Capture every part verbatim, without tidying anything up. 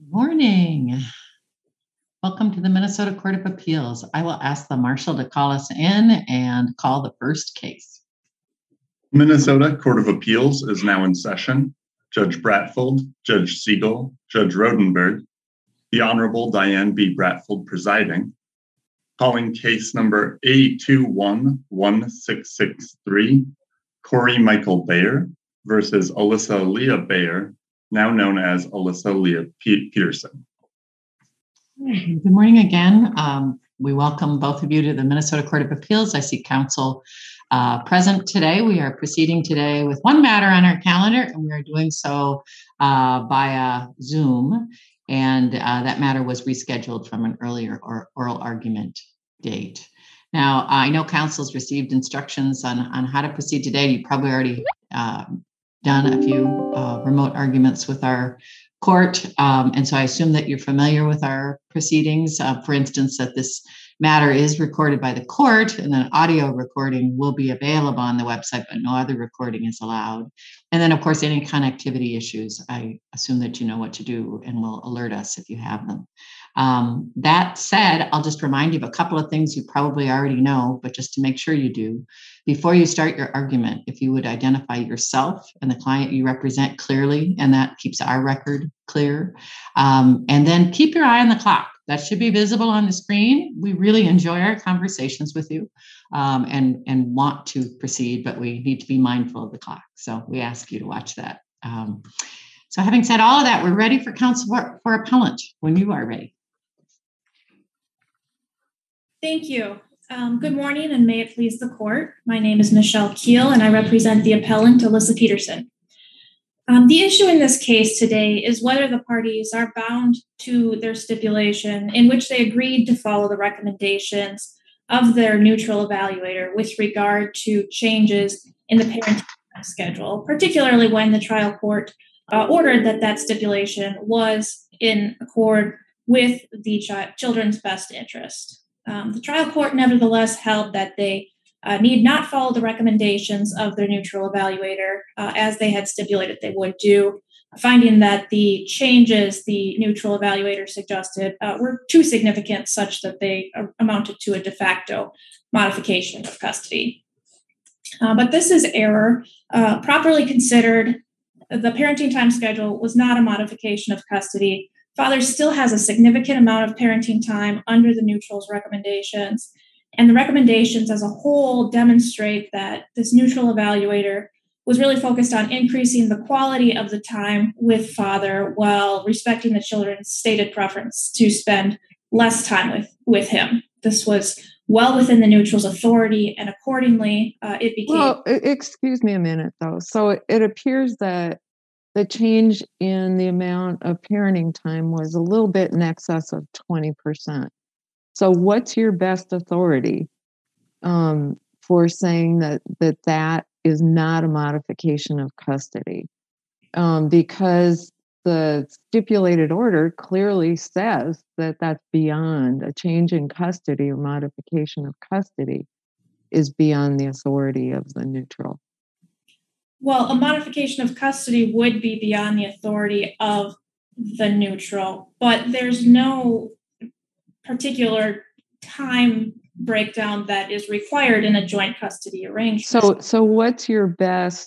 Morning. Welcome to the Minnesota Court of Appeals. I will ask the marshal to call us in and call the first case. Minnesota Court of Appeals is now in session. Judge Bratfold, Judge Siegel, Judge Rodenberg, the Honorable Diane B. Bratfold presiding. Calling case number A two one one six six three, Corey Michael Bayer versus Alyssa Leah Bayer, now known as Alyssa Leah P- Peterson. Good morning again. Um, we welcome both of you to the Minnesota Court of Appeals. I see counsel uh, present today. We are proceeding today with one matter on our calendar, and we are doing so uh, via Zoom. And uh, that matter was rescheduled from an earlier or oral argument date. Now, I know counsel's received instructions on, on how to proceed today. You probably already uh, done a few uh, remote arguments with our court. Um, and so I assume that you're familiar with our proceedings. Uh, for instance, that this matter is recorded by the court, and an audio recording will be available on the website, but no other recording is allowed. And then, of course, any connectivity issues, I assume that you know what to do and will alert us if you have them. Um, that said, I'll just remind you of a couple of things you probably already know, but just to make sure you do. Before you start your argument, if you would identify yourself and the client you represent clearly, and that keeps our record clear. Um, and then keep your eye on the clock. That should be visible on the screen. We really enjoy our conversations with you um, and, and want to proceed, but we need to be mindful of the clock. So we ask you to watch that. Um, so having said all of that, we're ready for counsel for, for appellant when you are ready. Thank you. Um, good morning, and may it please the court. My name is Michelle Keel, and I represent the appellant, Alyssa Peterson. Um, the issue in this case today is whether the parties are bound to their stipulation in which they agreed to follow the recommendations of their neutral evaluator with regard to changes in the parenting schedule, particularly when the trial court uh, ordered that that stipulation was in accord with the ch- children's best interest. Um, the trial court nevertheless held that they uh, need not follow the recommendations of their neutral evaluator uh, as they had stipulated they would do, finding that the changes the neutral evaluator suggested uh, were too significant such that they uh, amounted to a de facto modification of custody. Uh, but this is error. Uh, properly considered, the parenting time schedule was not a modification of custody. Father still has a significant amount of parenting time under the neutral's recommendations, and the recommendations as a whole demonstrate that this neutral evaluator was really focused on increasing the quality of the time with father while respecting the children's stated preference to spend less time with, with him. This was well within the neutral's authority, and accordingly, uh, it became... Well, excuse me a minute, though. So it, it appears that the change in the amount of parenting time was a little bit in excess of twenty percent. So what's your best authority um, for saying that, that that is not a modification of custody? Um, because the stipulated order clearly says that that's beyond a change in custody or modification of custody is beyond the authority of the neutral. Well, a modification of custody would be beyond the authority of the neutral, but there's no particular time breakdown that is required in a joint custody arrangement. So, so what's your best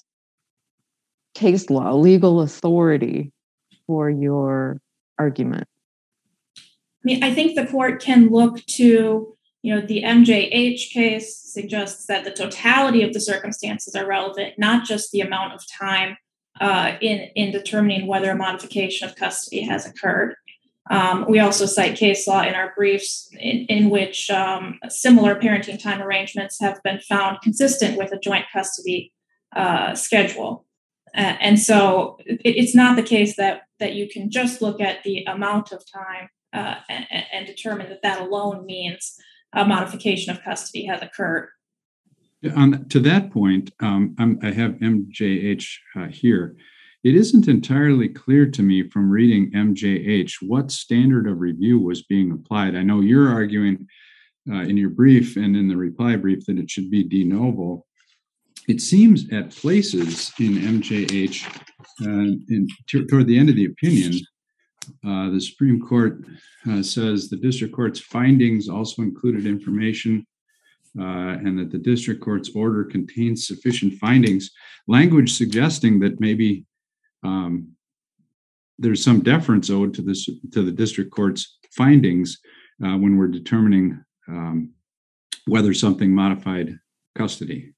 case law, legal authority for your argument? I mean, I think the court can look to, you know, the M J H case suggests that the totality of the circumstances are relevant, not just the amount of time uh, in, in determining whether a modification of custody has occurred. Um, we also cite case law in our briefs in, in which um, similar parenting time arrangements have been found consistent with a joint custody uh, schedule. Uh, and so it, it's not the case that, that you can just look at the amount of time uh, and, and determine that that alone means a modification of custody has occurred. On, to that point, um, I'm, I have M J H uh, here. It isn't entirely clear to me from reading M J H what standard of review was being applied. I know you're arguing uh, in your brief and in the reply brief that it should be de novo. It seems at places in M J H, uh, in, t- toward the end of the opinion, Uh, the Supreme Court uh, says the district court's findings also included information uh, and that the district court's order contains sufficient findings, language suggesting that maybe um, there's some deference owed to this to the district court's findings uh, when we're determining um, whether something modified custody.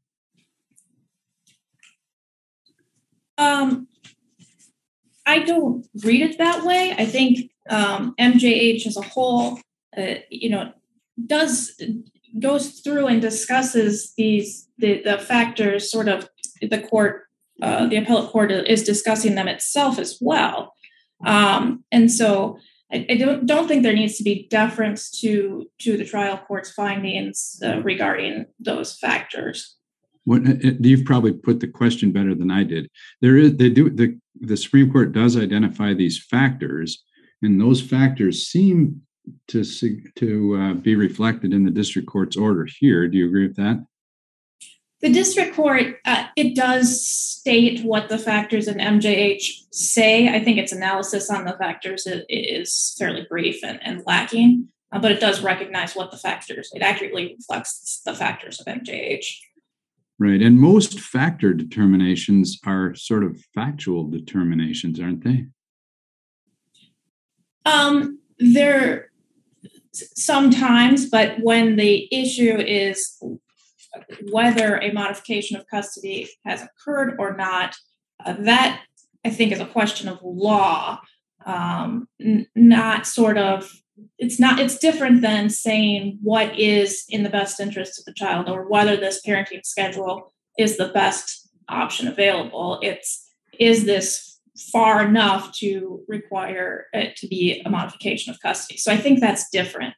Um, I don't read it that way. I think um, M J H as a whole, uh, you know, does goes through and discusses these the, the factors. Sort of the court, uh, the appellate court is discussing them itself as well, um, and so I, I don't don't think there needs to be deference to to the trial court's findings uh, regarding those factors. What, you've probably put the question better than I did. There is, they do, the, the Supreme Court does identify these factors, and those factors seem to to uh, be reflected in the district court's order here. Do you agree with that? The district court, uh, it does state what the factors in M J H say. I think its analysis on the factors is fairly brief and, and lacking, uh, but it does recognize what the factors, it accurately reflects the factors of M J H. Right. And most factor determinations are sort of factual determinations, aren't they? Um, they're sometimes, but when the issue is whether a modification of custody has occurred or not, uh, that I think is a question of law, um, n- not sort of It's not, it's different than saying what is in the best interest of the child or whether this parenting schedule is the best option available. It's, is this far enough to require it to be a modification of custody? So I think that's different.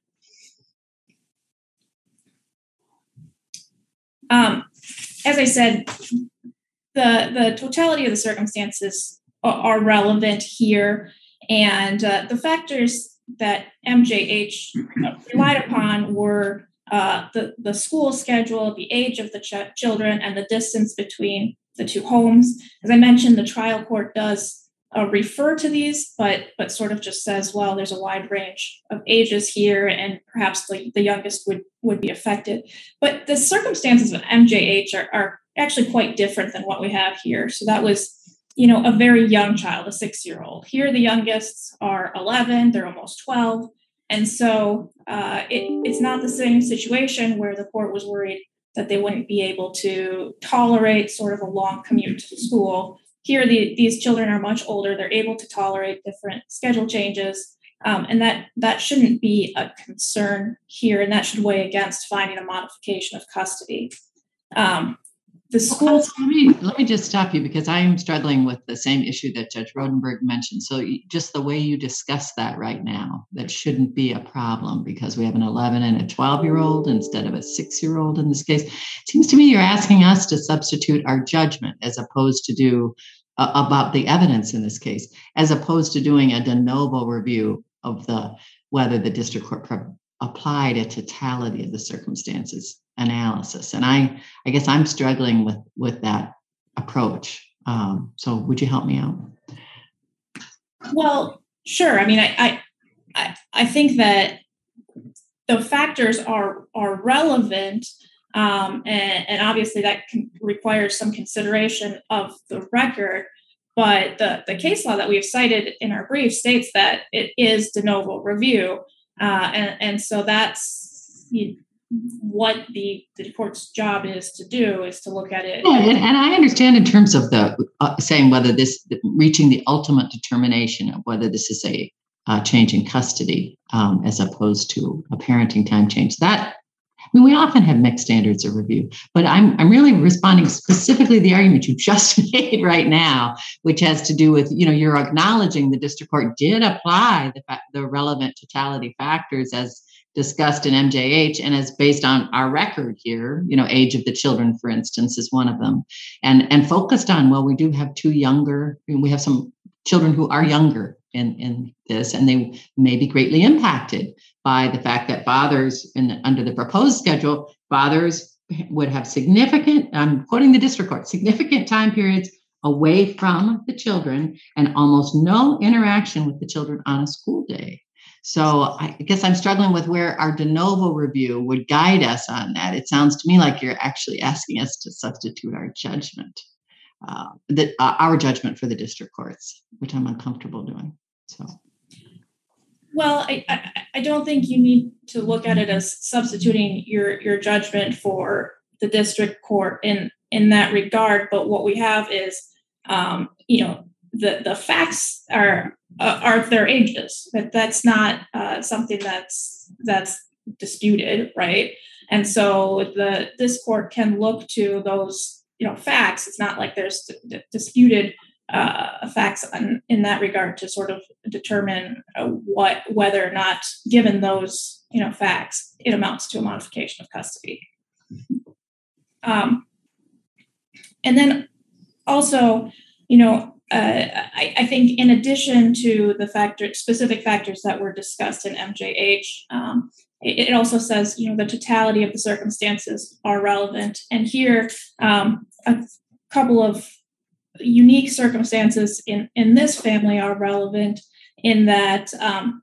Um, as I said, the, the totality of the circumstances are, are relevant here, and uh, the factors that M J H relied upon were uh, the, the school schedule, the age of the ch- children, and the distance between the two homes. As I mentioned, the trial court does uh, refer to these, but but sort of just says, well, there's a wide range of ages here, and perhaps the, the youngest would, would be affected. But the circumstances of M J H are, are actually quite different than what we have here. So that was, you know, a very young child, a six-year-old. Here, the youngest are eleven, they're almost twelve. And so uh, it, it's not the same situation where the court was worried that they wouldn't be able to tolerate sort of a long commute to school. Here, the, these children are much older. They're able to tolerate different schedule changes. Um, and that, that shouldn't be a concern here, and that should weigh against finding a modification of custody. Um, The school. Well, let me let me just stop you, because I am struggling with the same issue that Judge Rodenberg mentioned. So just the way you discuss that right now, that shouldn't be a problem because we have an eleven and a twelve year old instead of a six year old in this case. It seems to me you're asking us to substitute our judgment as opposed to do uh, about the evidence in this case, as opposed to doing a de novo review of the whether the district court pro- applied a totality of the circumstances analysis. And I, I guess I'm struggling with, with that approach. Um, so would you help me out? Well, sure. I mean, I, I, I think that the factors are, are relevant. Um, and, and obviously that can, requires some consideration of the record. But the, the case law that we've cited in our brief states that it is de novo review. Uh, and, and so that's, you know, what the, the court's job is to do is to look at it. Yeah, and, and I understand in terms of the uh, saying whether this reaching the ultimate determination of whether this is a uh, change in custody um, as opposed to a parenting time change. That, I mean, we often have mixed standards of review, but I'm I'm really responding specifically to the argument you just made right now, which has to do with, you know, you're acknowledging the district court did apply the fa- the relevant totality factors as discussed in M J H and as based on our record here, you know, age of the children, for instance, is one of them, and and focused on, well, we do have two younger, we have some children who are younger in, in this, and they may be greatly impacted by the fact that fathers in under the proposed schedule, fathers would have significant, I'm quoting the district court, significant time periods away from the children and almost no interaction with the children on a school day. So I guess I'm struggling with where our de novo review would guide us on that. It sounds to me like you're actually asking us to substitute our judgment, uh, that uh, our judgment for the district courts, which I'm uncomfortable doing. So. Well, I, I, I don't think you need to look at it as substituting your, your judgment for the district court in, in that regard. But what we have is, um, you know, the, the facts are uh, are their ages. But that's not uh, something that's that's disputed, right? And so the this court can look to those, you know, facts. It's not like there's d- disputed Uh, facts in, in that regard to sort of determine uh, what whether or not, given those, you know, facts, it amounts to a modification of custody. Um, and then also, you know, uh, I, I think in addition to the factor specific factors that were discussed in M J H, um, it, it also says, you know, the totality of the circumstances are relevant. And here, um, a couple of unique circumstances in, in this family are relevant in that um,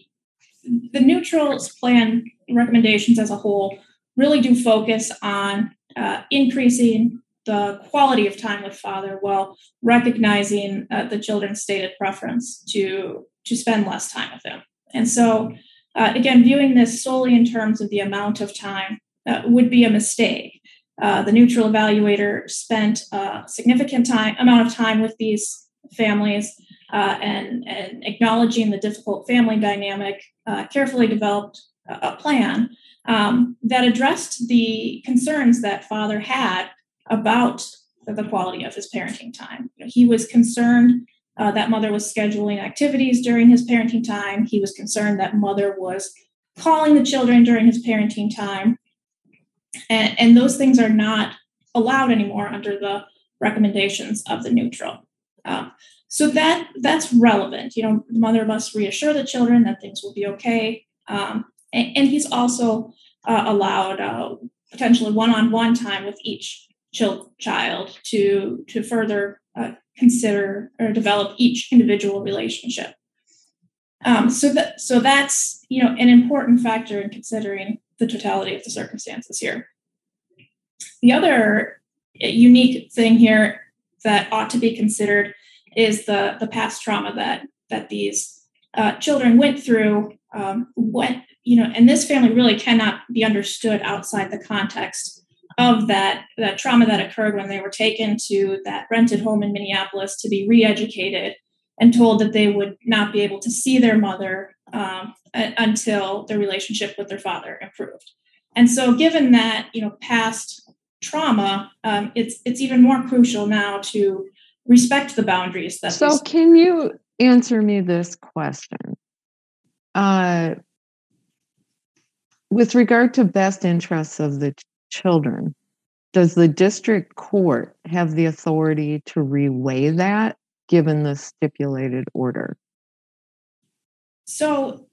the neutrals plan recommendations as a whole really do focus on uh, increasing the quality of time with father while recognizing uh, the children's stated preference to, to spend less time with him. And so, uh, again, viewing this solely in terms of the amount of time uh, would be a mistake. Uh, the neutral evaluator spent a significant time amount of time with these families uh, and, and acknowledging the difficult family dynamic, uh, carefully developed a, a plan um, that addressed the concerns that father had about the quality of his parenting time. You know, he was concerned uh, that mother was scheduling activities during his parenting time. He was concerned that mother was calling the children during his parenting time. And, and those things are not allowed anymore under the recommendations of the neutral. Uh, so that that's relevant. You know, the mother must reassure the children that things will be okay. Um, and, and he's also uh, allowed uh, potentially one-on-one time with each child, child to, to further uh, consider or develop each individual relationship. Um, so that so that's, you know, an important factor in considering the totality of the circumstances here. The other unique thing here that ought to be considered is the, the past trauma that that these uh, children went through. Um, what you know, and this family really cannot be understood outside the context of that that trauma that occurred when they were taken to that rented home in Minneapolis to be re-educated and told that they would not be able to see their mother um, a- until their relationship with their father improved. And so, given that, you know, past trauma, um, it's it's even more crucial now to respect the boundaries that. So, these- can you answer me this question? Uh, with regard to best interests of the ch- children, does the district court have the authority to reweigh that, given the stipulated order? So,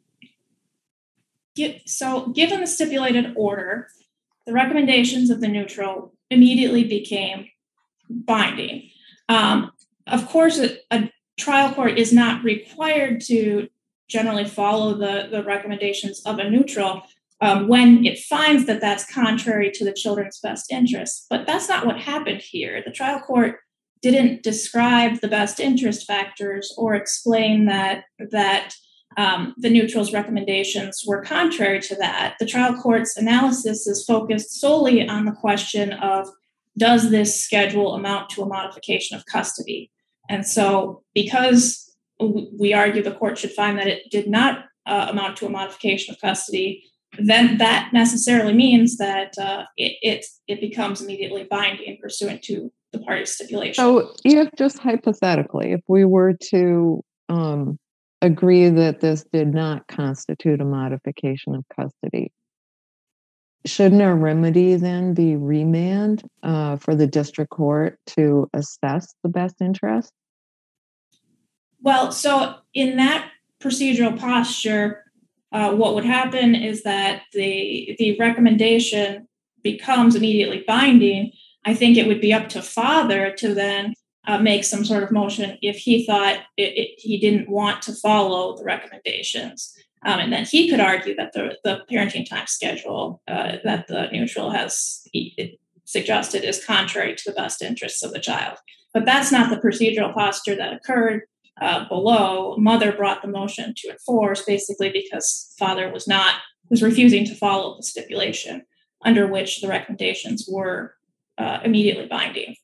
so given the stipulated order, the recommendations of the neutral immediately became binding. Um, of course, a, a trial court is not required to generally follow the, the recommendations of a neutral um, when it finds that that's contrary to the children's best interests. But that's not what happened here. The trial court didn't describe the best interest factors or explain that that um, the neutral's recommendations were contrary to that. The trial court's analysis is focused solely on the question of, does this schedule amount to a modification of custody? And so, because we argue the court should find that it did not uh, amount to a modification of custody, then that necessarily means that uh, it, it it becomes immediately binding pursuant to the party's stipulation. So, if just hypothetically, if we were to um, agree that this did not constitute a modification of custody, shouldn't a remedy then be remand uh, for the district court to assess the best interest? Well, so in that procedural posture, uh, what would happen is that the the recommendation becomes immediately binding. I think it would be up to father to then uh, make some sort of motion if he thought it, it, he didn't want to follow the recommendations. Um, and then he could argue that the, the parenting time schedule uh, that the neutral has suggested is contrary to the best interests of the child. But that's not the procedural posture that occurred uh, below. Mother brought the motion to enforce basically because father was not, was refusing to follow the stipulation under which the recommendations were uh, immediately binding.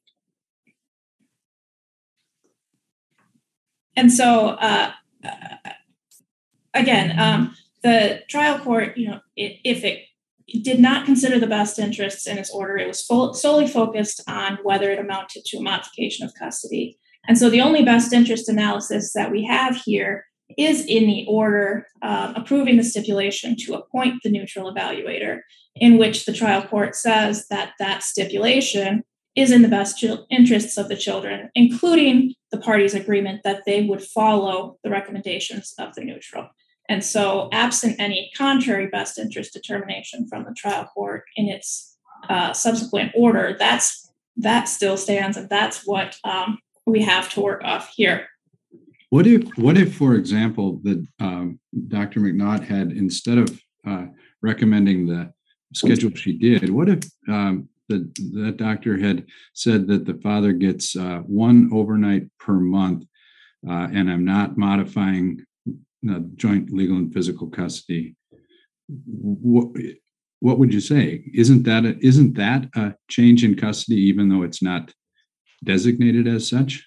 And so, uh, uh, again, um, the trial court, you know, it, if it did not consider the best interests in its order, it was full, solely focused on whether it amounted to a modification of custody. And so the only best interest analysis that we have here is in the order uh, approving the stipulation to appoint the neutral evaluator, in which the trial court says that that stipulation is in the best interests of the children, including the parties' agreement that they would follow the recommendations of the neutral. And so, absent any contrary best interest determination from the trial court in its uh, subsequent order, that's that still stands, and that's what um, we have to work off here. What if, what if, for example, that um, Doctor McNaught had, instead of uh, recommending the schedule she did, what if um, the, that doctor had said that the father gets uh, one overnight per month, uh, and I'm not modifying uh, joint legal and physical custody? What, what would you say? Isn't that a, isn't that a change in custody, even though it's not designated as such?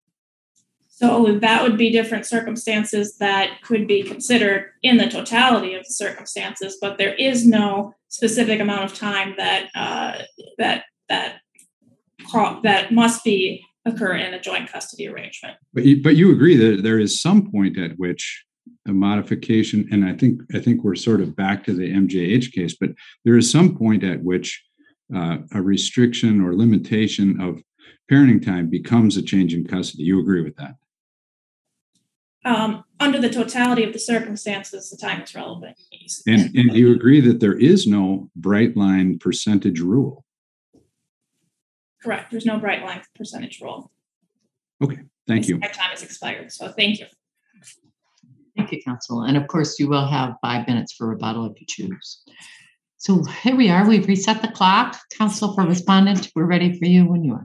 So that would be different circumstances that could be considered in the totality of the circumstances, but there is no specific amount of time that uh, that that that must be occur in a joint custody arrangement. But you, but you agree that there is some point at which a modification, and I think I think we're sort of back to the M J H case, but there is some point at which uh, a restriction or limitation of parenting time becomes a change in custody. You agree with that? Um, under the totality of the circumstances, the time is relevant. And, and do you agree that there is no bright line percentage rule? Correct. There's no bright line percentage rule. Okay, thank you. My time has expired, so thank you. Thank you, Counsel. And of course, you will have five minutes for rebuttal if you choose. So here we are. We've reset the clock. Counsel for respondent, we're ready for you when you are.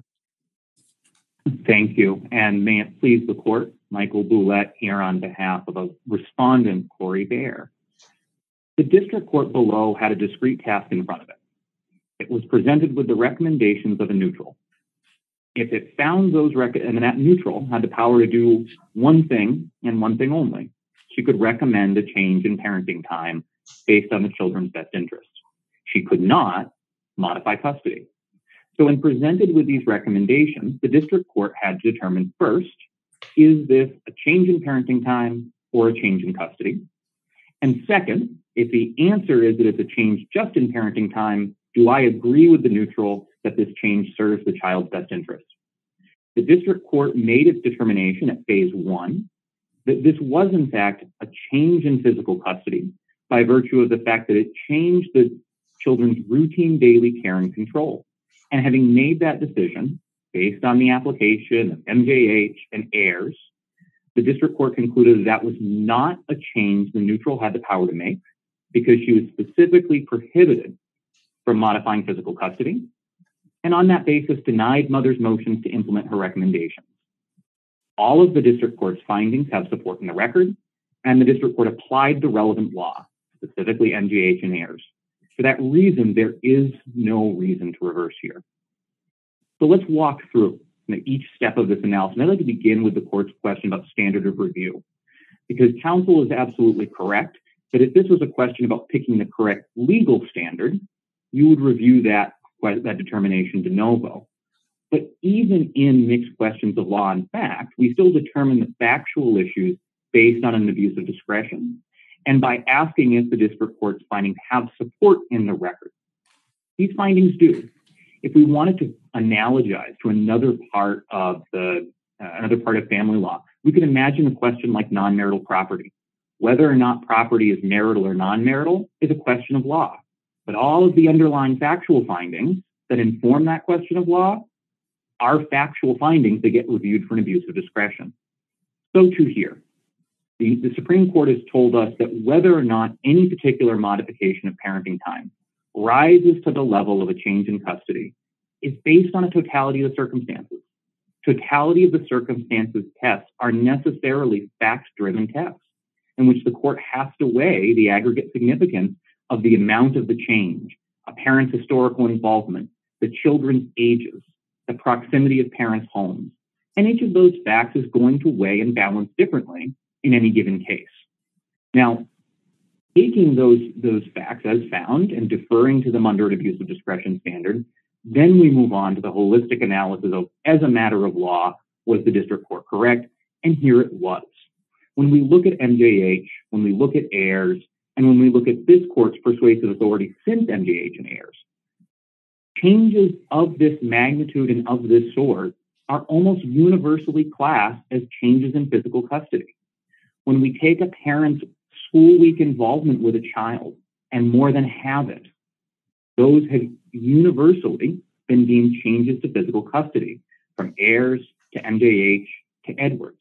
Thank you. And may it please the court, Michael Boulette here on behalf of a respondent, Corey Baer. The district court below had a discrete task in front of it. It was presented with the recommendations of a neutral. If it found those, rec- and that neutral had the power to do one thing and one thing only, she could recommend a change in parenting time based on the children's best interest. She could not modify custody. So when presented with these recommendations, the district court had to determine first, is this a change in parenting time or a change in custody? And second, if the answer is that it's a change just in parenting time, do I agree with the neutral that this change serves the child's best interest? The district court made its determination at phase one that this was in fact a change in physical custody by virtue of the fact that it changed the children's routine daily care and control. And having made that decision based on the application of M J H and Ayers, the district court concluded that, that was not a change the neutral had the power to make because she was specifically prohibited from modifying physical custody, and on that basis denied mother's motions to implement her recommendations. All of the district court's findings have support in the record, and the district court applied the relevant law, specifically M J H and Ayers. For that reason, there is no reason to reverse here. So let's walk through you know, each step of this analysis. And I'd like to begin with the court's question about standard of review, because counsel is absolutely correct that if this was a question about picking the correct legal standard, you would review that, that determination de novo. But even in mixed questions of law and fact, we still determine the factual issues based on an abuse of discretion, and by asking if the district court's findings have support in the record. These findings do. If we wanted to analogize to another part of the uh, another part of family law, we could imagine a question like non-marital property. Whether or not property is marital or non-marital is a question of law. But all of the underlying factual findings that inform that question of law are factual findings that get reviewed for an abuse of discretion. So too here. The, the Supreme Court has told us that whether or not any particular modification of parenting time rises to the level of a change in custody is based on a totality of the circumstances. Totality of the circumstances tests are necessarily fact-driven tests in which the court has to weigh the aggregate significance of the amount of the change, a parent's historical involvement, the children's ages, the proximity of parents' homes. And each of those facts is going to weigh and balance differently in any given case. Now, taking those, those facts as found and deferring to them under an abuse of discretion standard, then we move on to the holistic analysis of, as a matter of law, was the district court correct? And here it was. When we look at M J H, when we look at Ayers, and when we look at this court's persuasive authority since M J H and Ayers, changes of this magnitude and of this sort are almost universally classed as changes in physical custody. When we take a parent's school week involvement with a child and more than have it, those have universally been deemed changes to physical custody, from Ayers to M J H to Edwards.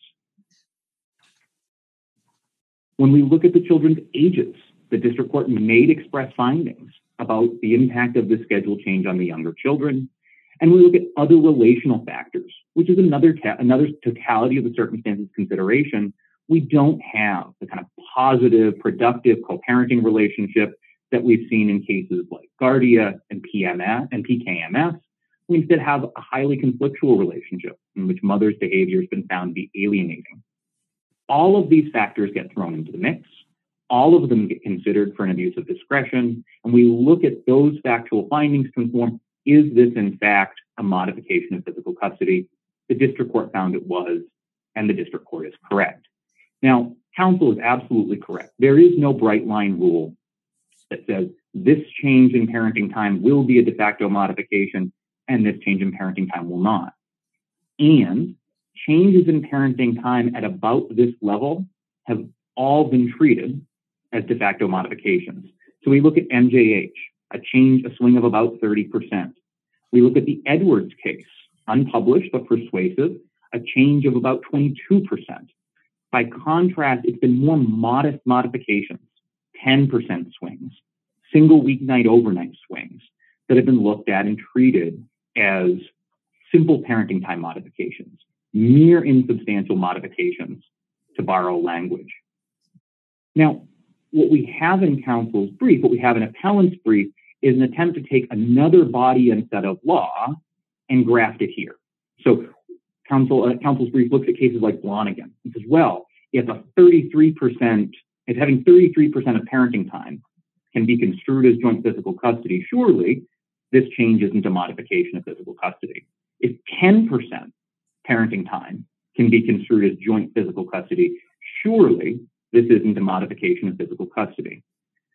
When we look at the children's ages, the district court made express findings about the impact of the schedule change on the younger children. And we look at other relational factors, which is another, another totality of the circumstances consideration. We don't have the kind of positive, productive co-parenting relationship that we've seen in cases like Guardia and P M S and P K M S. We instead have a highly conflictual relationship in which mother's behavior has been found to be alienating. All of these factors get thrown into the mix. All of them get considered for an abuse of discretion. And we look at those factual findings to inform, is this in fact a modification of physical custody? The district court found it was, and the district court is correct. Now, counsel is absolutely correct. There is no bright line rule that says this change in parenting time will be a de facto modification and this change in parenting time will not. And changes in parenting time at about this level have all been treated as de facto modifications. So we look at M J H, a change, a swing of about thirty percent. We look at the Edwards case, unpublished but persuasive, a change of about twenty-two percent. By contrast, it's been more modest modifications, ten percent swings, single weeknight overnight swings that have been looked at and treated as simple parenting time modifications, mere insubstantial modifications, to borrow language. Now, what we have in counsel's brief, what we have in appellant's brief, is an attempt to take another body and set of law and graft it here. So counsel, uh, counsel's brief looks at cases like Blonigan and says, well, if a thirty-three percent, if having thirty-three percent of parenting time can be construed as joint physical custody, surely this change isn't a modification of physical custody. If ten percent parenting time can be construed as joint physical custody, surely this isn't a modification of physical custody.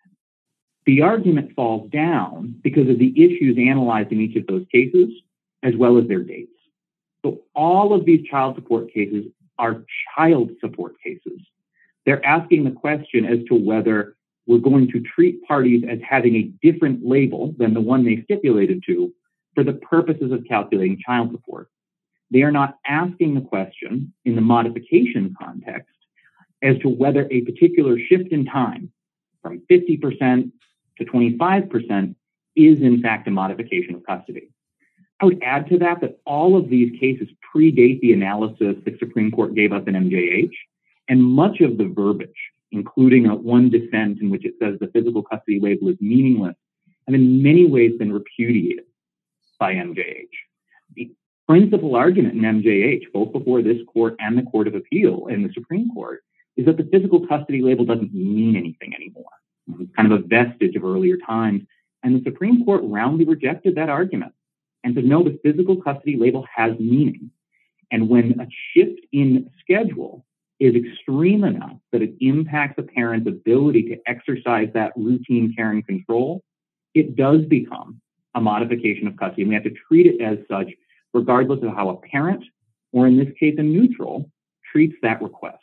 The argument falls down because of the issues analyzed in each of those cases, as well as their dates. So all of these child support cases are child support cases. They're asking the question as to whether we're going to treat parties as having a different label than the one they stipulated to for the purposes of calculating child support. They are not asking the question in the modification context as to whether a particular shift in time from fifty percent to twenty-five percent is in fact a modification of custody. I would add to that that all of these cases predate the analysis the Supreme Court gave us in M J H, and much of the verbiage, including a one dissent in which it says the physical custody label is meaningless, have in many ways been repudiated by M J H. The principal argument in M J H, both before this court and the Court of Appeal and the Supreme Court, is that the physical custody label doesn't mean anything anymore. It's kind of a vestige of earlier times. And the Supreme Court roundly rejected that argument and said, no, the physical custody label has meaning. And when a shift in schedule is extreme enough that it impacts a parent's ability to exercise that routine care and control, it does become a modification of custody. And we have to treat it as such, regardless of how a parent, or in this case, a neutral, treats that request.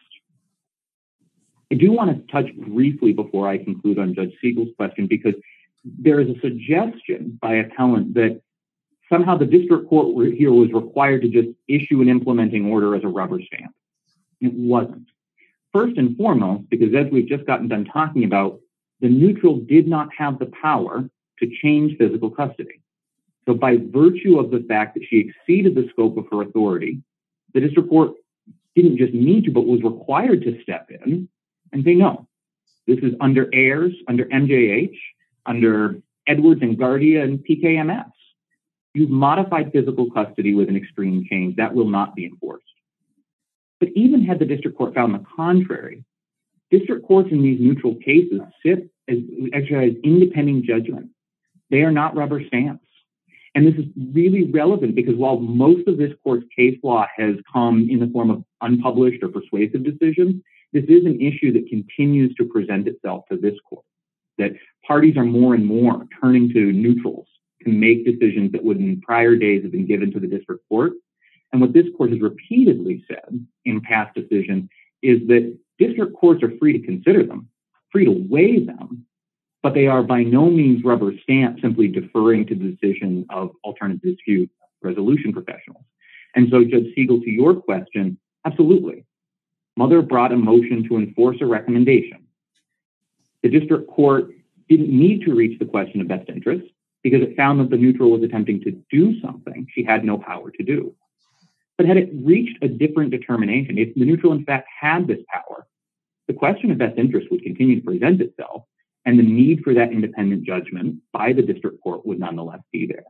I do want to touch briefly before I conclude on Judge Siegel's question, because there is a suggestion by appellant that somehow the district court here was required to just issue an implementing order as a rubber stamp. It wasn't. First and foremost, because as we've just gotten done talking about, the neutral did not have the power to change physical custody. So by virtue of the fact that she exceeded the scope of her authority, the district court didn't just need to, but was required to step in and say, no, this is under Ayers, under M J H, under Edwards and Guardia and P K M S. You've modified physical custody with an extreme change. That will not be enforced. But even had the district court found the contrary, district courts in these neutral cases sit as exercise independent judgment. They are not rubber stamps. And this is really relevant because while most of this court's case law has come in the form of unpublished or persuasive decisions, this is an issue that continues to present itself to this court, that parties are more and more turning to neutrals to make decisions that would in prior days have been given to the district court. And what this court has repeatedly said in past decisions is that district courts are free to consider them, free to weigh them, but they are by no means rubber stamp simply deferring to the decision of alternative dispute resolution professionals. And so, Judge Siegel, to your question, absolutely. Mother brought a motion to enforce a recommendation. The district court didn't need to reach the question of best interest because it found that the neutral was attempting to do something she had no power to do. But had it reached a different determination, if the neutral in fact had this power, the question of best interest would continue to present itself, and the need for that independent judgment by the district court would nonetheless be there.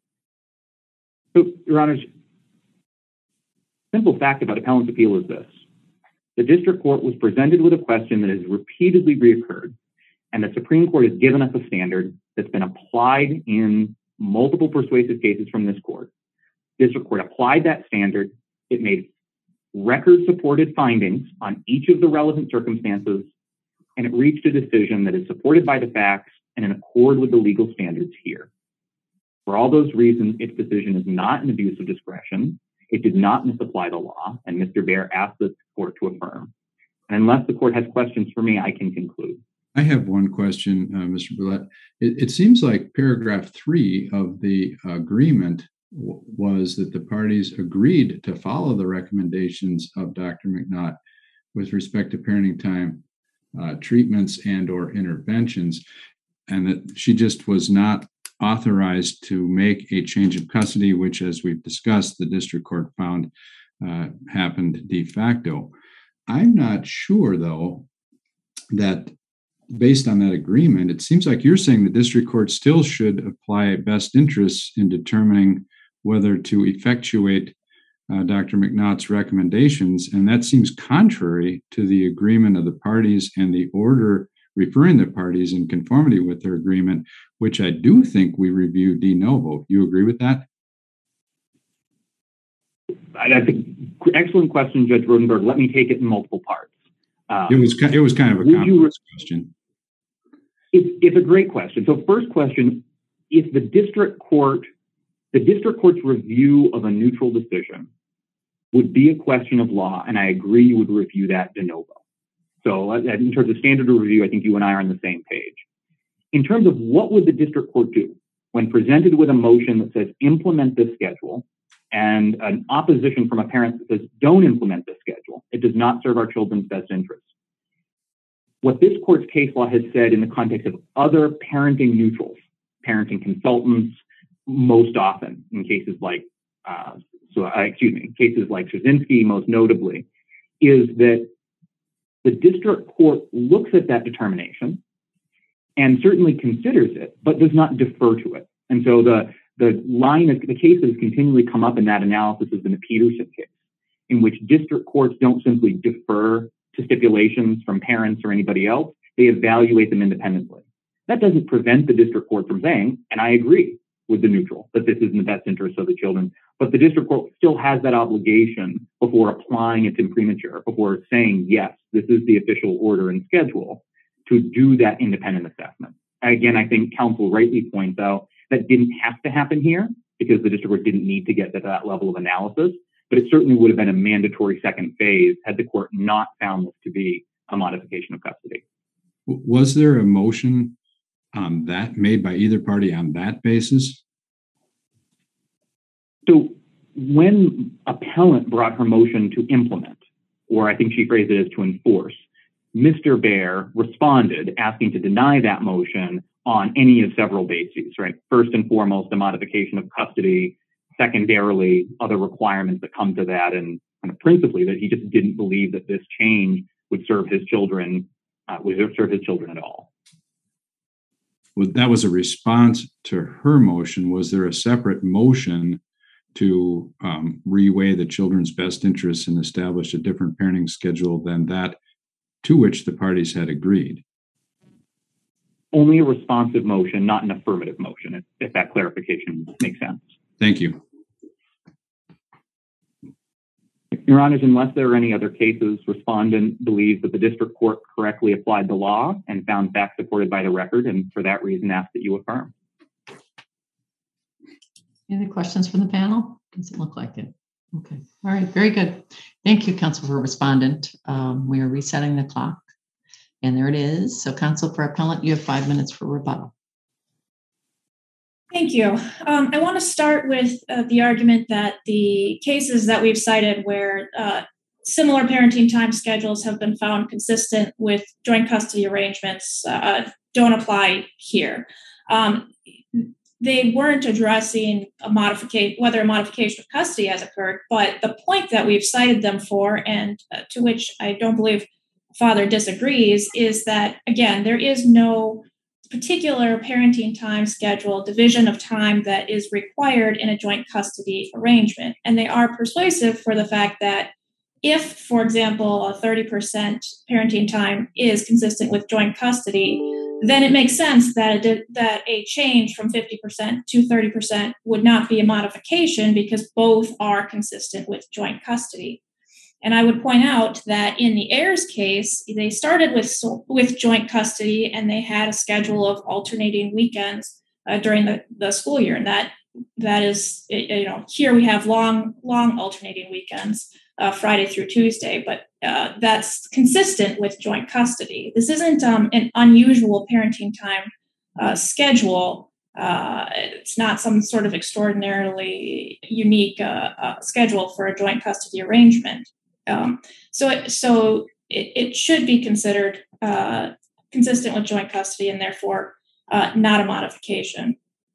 So, Your Honors, simple fact about appellant's appeal is this. The district court was presented with a question that has repeatedly reoccurred, and the Supreme Court has given us a standard that's been applied in multiple persuasive cases from this court. District court applied that standard. It made record-supported findings on each of the relevant circumstances, and it reached a decision that is supported by the facts and in accord with the legal standards here. For all those reasons, its decision is not an abuse of discretion. It did not misapply the law, and Mister Baer asked the court to affirm. And unless the court has questions for me, I can conclude. I have one question, uh, Mister Boulette. It, it seems like paragraph three of the agreement w- was that the parties agreed to follow the recommendations of Doctor McNaught with respect to parenting time uh, treatments and or interventions, and that she just was not authorized to make a change of custody, which, as we've discussed, the district court found uh, happened de facto. I'm not sure, though, that based on that agreement, it seems like you're saying the district court still should apply best interests in determining whether to effectuate uh, Doctor McNaught's recommendations. And that seems contrary to the agreement of the parties and the order referring the parties in conformity with their agreement, which I do think we review de novo. You agree with that? I think excellent question, Judge Rodenberg. Let me take it in multiple parts. Um, it was it was kind of a complex question. It's, it's a great question. So, first question: if the district court, the district court's review of a neutral decision would be a question of law, and I agree you would review that de novo. So, in terms of standard of review, I think you and I are on the same page. In terms of what would the district court do when presented with a motion that says implement this schedule, and an opposition from a parent that says don't implement this schedule, it does not serve our children's best interests. What this court's case law has said in the context of other parenting neutrals, parenting consultants, most often in cases like, uh, so uh, excuse me, cases like Trzynski, most notably, is that the district court looks at that determination and certainly considers it, but does not defer to it. And so the The line of the case that has continually come up in that analysis has been the Peterson case, in which district courts don't simply defer to stipulations from parents or anybody else. They evaluate them independently. That doesn't prevent the district court from saying, and I agree with the neutral, that this is in the best interest of the children, but the district court still has that obligation before applying its imprimatur, before saying, yes, this is the official order and schedule, to do that independent assessment. Again, I think counsel rightly points out that didn't have to happen here because the district court didn't need to get to that level of analysis, but it certainly would have been a mandatory second phase had the court not found this to be a modification of custody. Was there a motion on that made by either party on that basis? So when appellant brought her motion to implement, or I think she phrased it as to enforce, Mister Baer responded asking to deny that motion on any of several bases, right? First and foremost, the modification of custody. Secondarily, other requirements that come to that, and kind of principally that he just didn't believe that this change would serve his children, uh, would serve his children at all. Well, that was a response to her motion. Was there a separate motion to um, reweigh the children's best interests and establish a different parenting schedule than that to which the parties had agreed? Only a responsive motion, not an affirmative motion, if, if that clarification makes sense. Thank you. Your Honors, unless there are any other cases, respondent believes that the district court correctly applied the law and found facts supported by the record, and for that reason ask that you affirm. Any other questions from the panel? Doesn't look like it. Okay. All right. Very good. Thank you, Counsel for Respondent. Um, we are resetting the clock. And there it is. So, Counsel for Appellant, you have five minutes for rebuttal. Thank you. Um, I want to start with uh, the argument that the cases that we've cited where uh, similar parenting time schedules have been found consistent with joint custody arrangements uh, don't apply here. Um, they weren't addressing a modification, whether a modification of custody has occurred, but the point that we've cited them for, and uh, to which I don't believe Father disagrees, is that, again, there is no particular parenting time schedule, division of time that is required in a joint custody arrangement. And they are persuasive for the fact that if, for example, a thirty percent parenting time is consistent with joint custody, then it makes sense that a, that a change from fifty percent to thirty percent would not be a modification because both are consistent with joint custody. And I would point out that in the Ayers case, they started with with joint custody and they had a schedule of alternating weekends uh, during the, the school year. And that that is, you know, here we have long, long alternating weekends, uh, Friday through Tuesday, but uh, that's consistent with joint custody. This isn't um, an unusual parenting time uh, schedule. Uh, it's not some sort of extraordinarily unique uh, uh, schedule for a joint custody arrangement. Um, so, so it, it should be considered uh, consistent with joint custody and therefore uh, not a modification.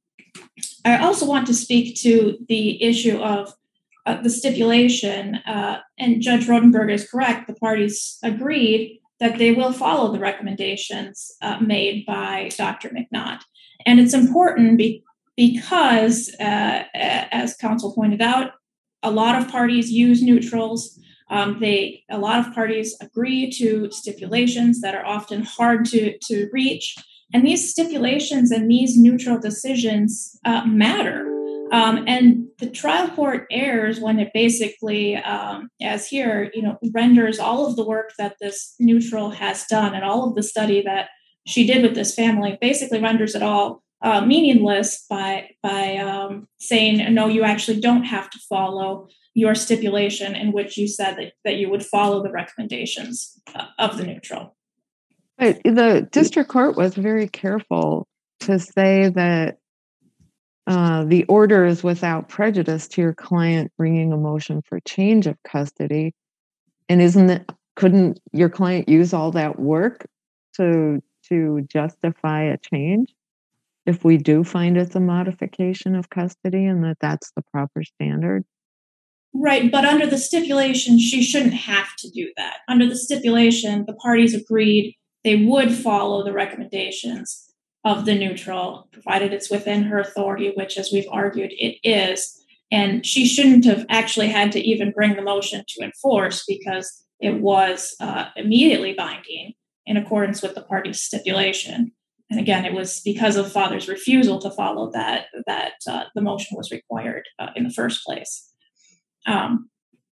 I also want to speak to the issue of uh, the stipulation, uh, and Judge Rodenberg is correct. The parties agreed that they will follow the recommendations uh, made by Doctor McNaught. And it's important be- because, uh, as counsel pointed out, a lot of parties use neutrals. Um, they, a lot of parties agree to stipulations that are often hard to, to reach. And these stipulations and these neutral decisions uh, matter. Um, and the trial court errs when it basically, um, as here, you know, renders all of the work that this neutral has done and all of the study that she did with this family, basically renders it all uh, meaningless by, by um, saying, no, you actually don't have to follow your stipulation in which you said that, that you would follow the recommendations uh, of the neutral. But the district court was very careful to say that uh, the order is without prejudice to your client bringing a motion for change of custody. And isn't it, couldn't your client use all that work to, to justify a change if we do find it's a modification of custody and that that's the proper standard? Right, but under the stipulation, she shouldn't have to do that. Under the stipulation, the parties agreed they would follow the recommendations of the neutral, provided it's within her authority, which, as we've argued, it is. And she shouldn't have actually had to even bring the motion to enforce because it was uh, immediately binding in accordance with the party's stipulation. And again, it was because of father's refusal to follow that that uh, the motion was required uh, in the first place. Um,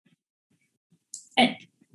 and,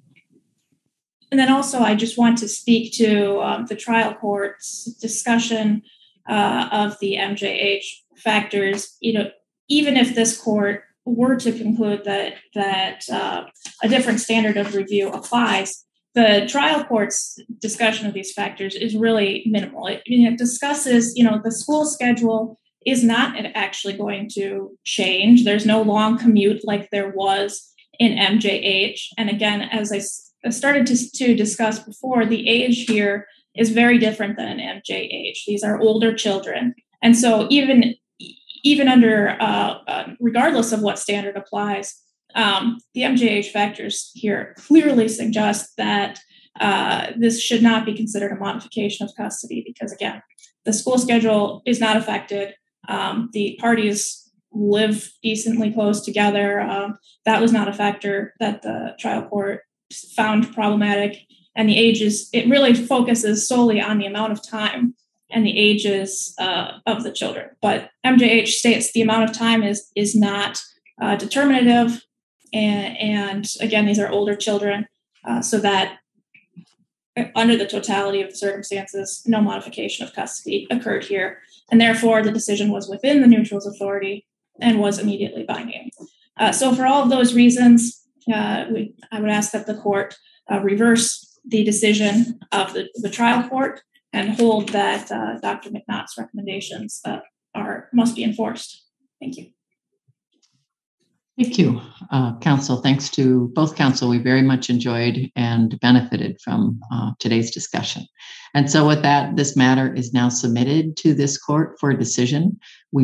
and then also, I just want to speak to um, the trial court's discussion uh, of the M J H factors. You know, even if this court were to conclude that that uh, a different standard of review applies, the trial court's discussion of these factors is really minimal. It, you know, it discusses, you know, the school schedule is not actually going to change. There's no long commute like there was in M J H. And again, as I started to, to discuss before, the age here is very different than in M J H. These are older children. And so even, even under, uh, uh, regardless of what standard applies, um, the M J H factors here clearly suggest that uh, this should not be considered a modification of custody because, again, the school schedule is not affected. Um, the parties live decently close together. Um, that was not a factor that the trial court found problematic. And the ages, it really focuses solely on the amount of time and the ages uh, of the children. But M J H states the amount of time is, is not uh, determinative. And, and again, these are older children, uh, so that under the totality of the circumstances, no modification of custody occurred here. And therefore, the decision was within the neutral's authority and was immediately binding. Uh, so for all of those reasons, uh, we, I would ask that the court uh, reverse the decision of the, the trial court and hold that uh, Doctor McNott's recommendations uh, are must be enforced. Thank you. Thank you, uh, counsel. Thanks to both counsel. We very much enjoyed and benefited from uh, today's discussion. And so with that, this matter is now submitted to this court for a decision. We